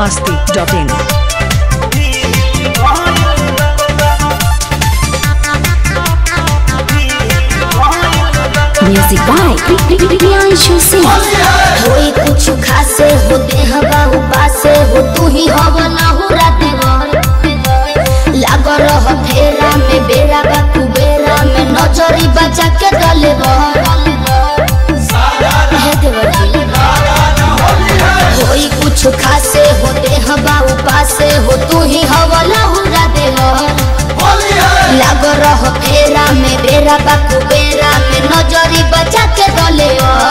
biharmasti.in. Music by Priyanshu Singh. होई कुछ खासे हो देह बाहु पासे हो तू ही हवा ना हो राते लाग रह फेरा में बेरा बा तू बेरा में नजरी बचा के डले होई कुछ खासे हो देह बाहु पासे हो तू ही हवा ना हो राते लाग रह फेरा में बेरा बा तू बेरा में नजरी बचा के डले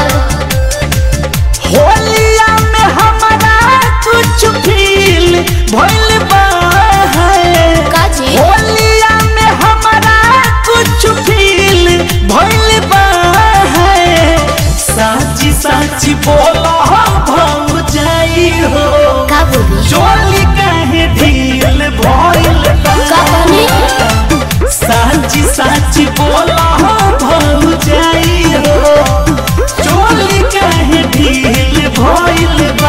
होलिया में हमारा कुछ फील भइल बा है काजी होलिया में हमारा कुछ फील भइल बा है साची साची बोला भौ जाई हो का बोली चोली काहे ढील भइल बा का बनी साची साची बोला भौ जाई हो चोली काहे ढील भइल बा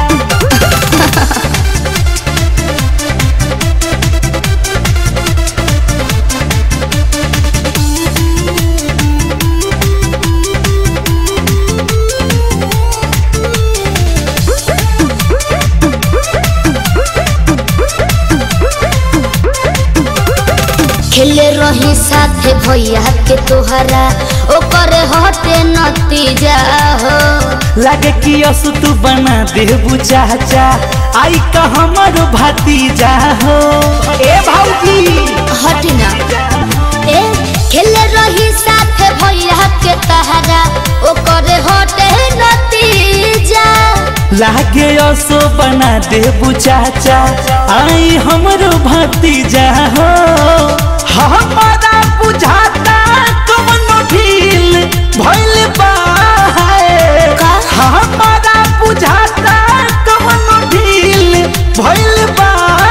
खेले रही साथे भैया के तोहरा ओकर हटे नतीजा हो लगे कि असु तू बना दे बुचाचा आई का हमर भतीजा हो ए भौजी हटना ए खेले रही साथे भैया के तोहरा ओकर हटे नतीजा लागे असु बना दे बुचाचा आई हमर भतीजा हो हमारा बुझाता कौनो ढील भइल बा का हमारा बुझाता कौनो ढील भइल बा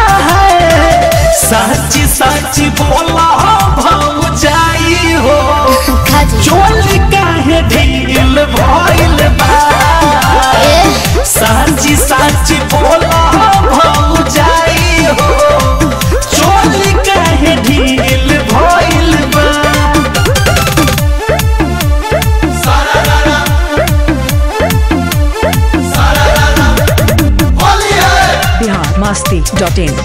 साची साची बोला भौ जाई हो खाजी चोली काहे ढील भइल बा साची साची बोला भौ जाई हो चोली काहे ढील भइल बा biharmasti.in.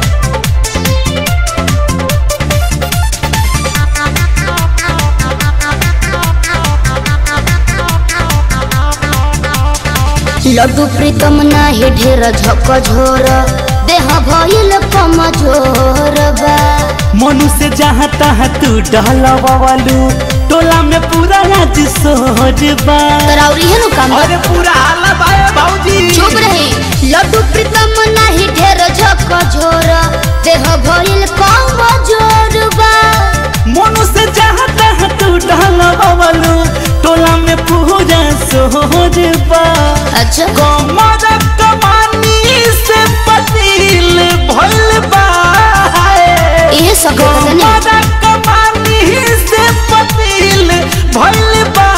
लड्डू प्रीतम नाही ढेर झक झोर देह भइल कमजोर बा मनु से जहाँ तहाँ तू डहलवालू टोला में पूरा राज सोहर बा तराउरी है नु काम अरे पूरा हाला बाए भौजी चुप रही लड्डू प्रीतम नाही ढेर झक झोर देह भइल कमजोर बा मनु से जहाँ तहाँ तू डहलवालू टोला में पूरा सोहर बा अच्छा कमर कमानी से पतील भइल बा ये सब कहते कमर कमानी से पतील भइल बा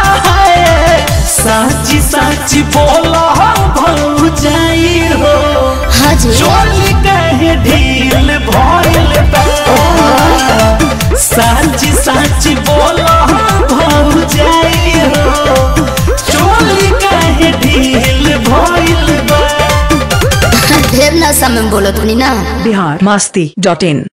साची साची बोला भौ जाई हो हाँ जी चोली कहे ढील भइल बा साची साची बोला भौ जाई हो चोली कहे ढील भइल बा ढेर नशा में बोलो तुनी ना biharmasti.in.